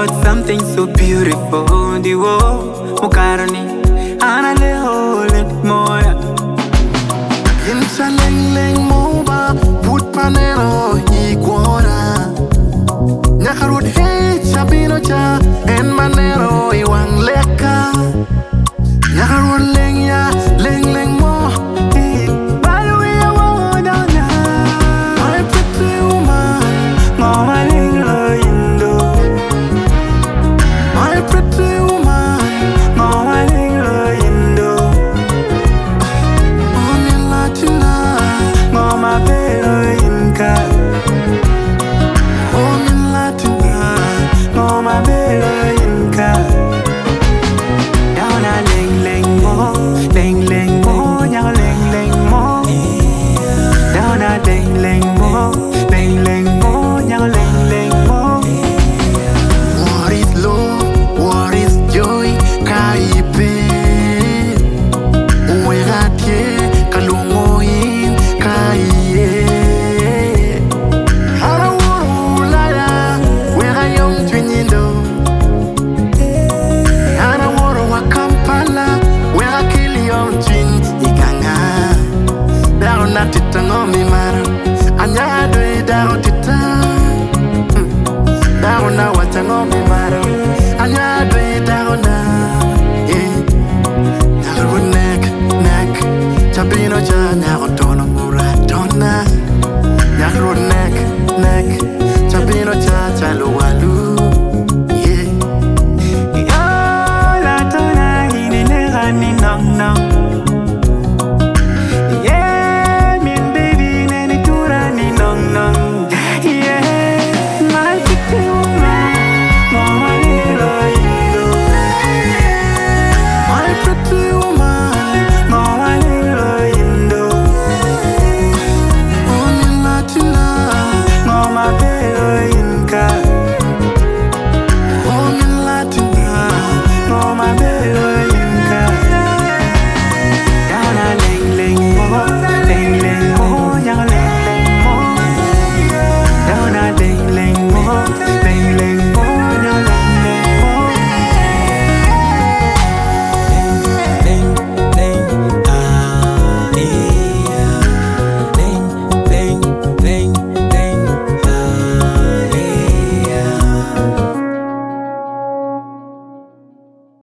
got something so beautiful. The wo mukarani anale holet moya. Insa leng leng moba put panero iguora. Nyakarut hey chabino cha en manero iwang leka. Nyakarut leng leng mo. By the way, I want down now. My pretty woman, Mama linglo indo. my pretty woman. Mama linglo indo. Oh, me Latina. Mama pelo inka. Oh, me Latina. Mama pelo